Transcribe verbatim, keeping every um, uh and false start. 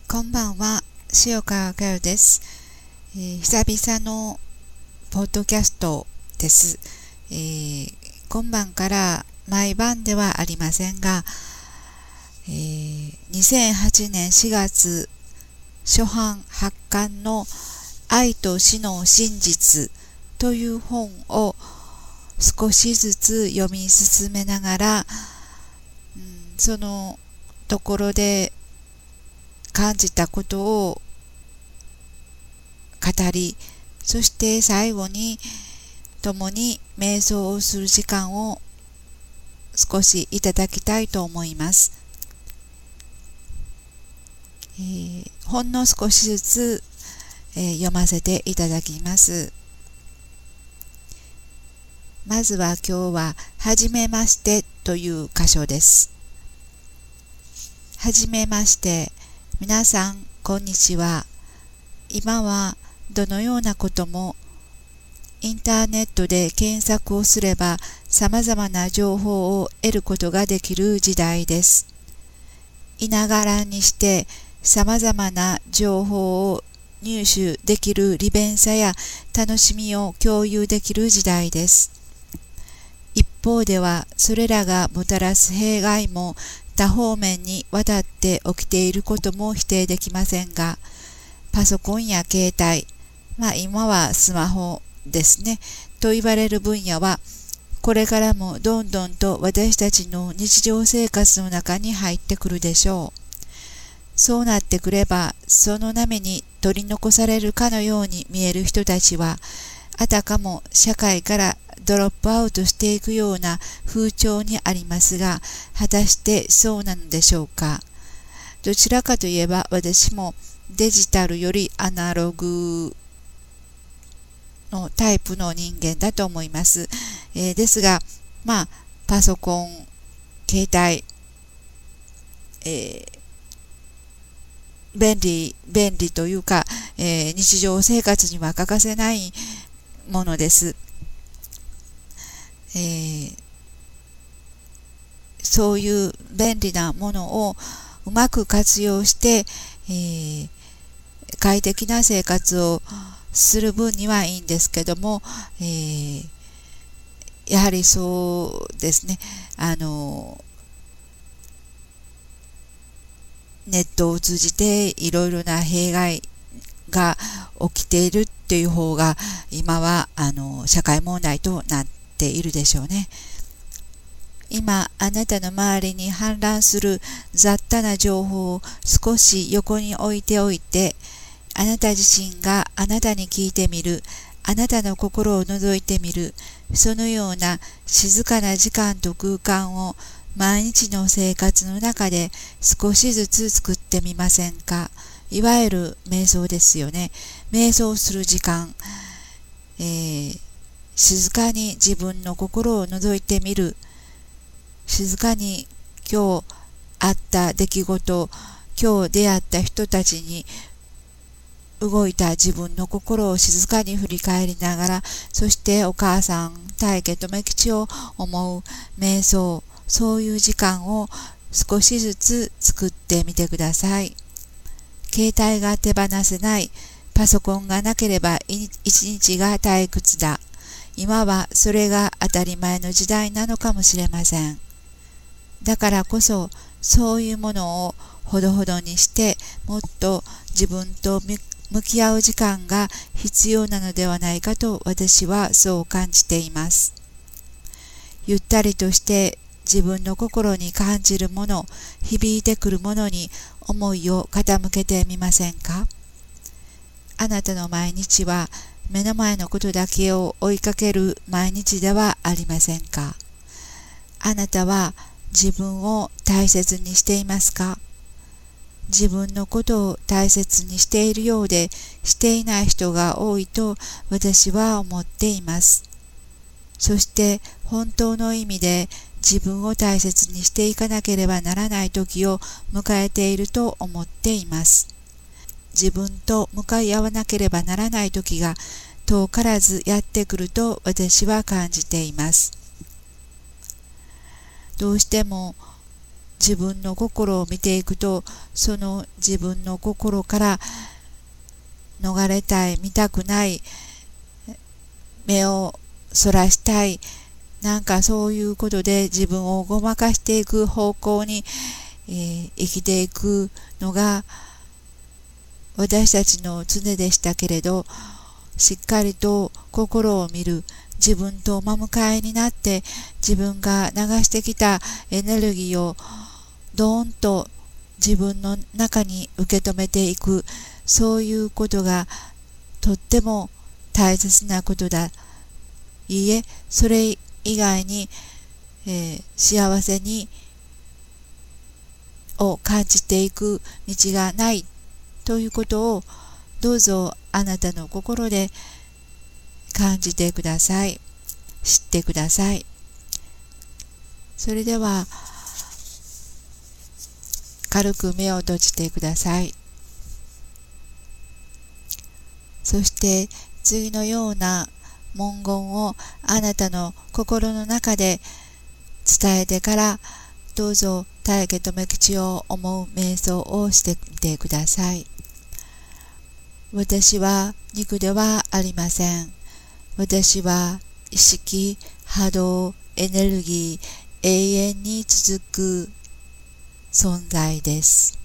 こんばんは、塩川佳代です、えー、久々のポッドキャストです、えー、今晩から毎晩ではありませんが、えー、にせんはちねんしがつ初版発刊の愛と死の真実という本を少しずつ読み進めながら、うん、そのところで感じたことを語り、そして最後に共に瞑想をする時間を少しいただきたいと思います。えー、ほんの少しずつ、えー、読ませていただきます。まずは今日ははじめましてという箇所です。はじめまして。皆さん、こんにちは。今はどのようなこともインターネットで検索をすれば様々な情報を得ることができる時代です。いながらにして様々な情報を入手できる利便さや楽しみを共有できる時代です。一方ではそれらがもたらす弊害も多方面にわたって起きていることも否定できませんが、パソコンや携帯、まあ今はスマホですね、と言われる分野は、これからもどんどんと私たちの日常生活の中に入ってくるでしょう。そうなってくれば、その波に取り残されるかのように見える人たちは、あたかも社会からドロップアウトしていくような風潮にありますが、果たしてそうなのでしょうか。どちらかといえば私もデジタルよりアナログのタイプの人間だと思います。えー、ですが、まあ、パソコン、携帯、えー、便利、便利というか、えー、日常生活には欠かせないものです。えー、そういう便利なものをうまく活用して、えー、快適な生活をする分にはいいんですけども、えー、やはりそうですね、あのネットを通じていろいろな弊害が起きているっていう方が今はあの社会問題となっているでしょうね。今あなたの周りに氾濫する雑多な情報を少し横に置いておいて、あなた自身があなたに聞いてみる、あなたの心を覗いてみる、そのような静かな時間と空間を毎日の生活の中で少しずつ作ってみませんか。いわゆる瞑想ですよね。瞑想する時間、えー、静かに自分の心を覗いてみる、静かに今日あった出来事、今日出会った人たちに動いた自分の心を静かに振り返りながら、そしてお母さん、大家留吉を思う瞑想、そういう時間を少しずつ作ってみてください。携帯が手放せない、パソコンがなければ一日が退屈だ。今はそれが当たり前の時代なのかもしれません。だからこそ、そういうものをほどほどにして、もっと自分と向き合う時間が必要なのではないかと私はそう感じています。ゆったりとして自分の心に感じるもの、響いてくるものに思いを傾けてみませんか。あなたの毎日は目の前のことだけを追いかける毎日ではありませんか。あなたは自分を大切にしていますか。自分のことを大切にしているようでしていない人が多いと私は思っています。そして本当の意味で自分を大切にしていかなければならない時を迎えていると思っています。自分と向かい合わなければならない時が遠からずやってくると私は感じています。どうしても自分の心を見ていくと、その自分の心から逃れたい、見たくない、目をそらしたい、なんかそういうことで自分をごまかしていく方向に、えー、生きていくのが私たちの常でしたけれど、しっかりと心を見る、自分と真向かいになって自分が流してきたエネルギーをドーンと自分の中に受け止めていく、そういうことがとっても大切なことだ。いいえ、それ以外に、えー、幸せにを感じていく道がないということを、どうぞあなたの心で感じてください。知ってください。それでは軽く目を閉じてください。そして次のような文言をあなたの心の中で伝えてから、どうぞ大家とめ吉を思う瞑想をしてみてください。私は肉ではありません。私は意識、波動、エネルギー、永遠に続く存在です。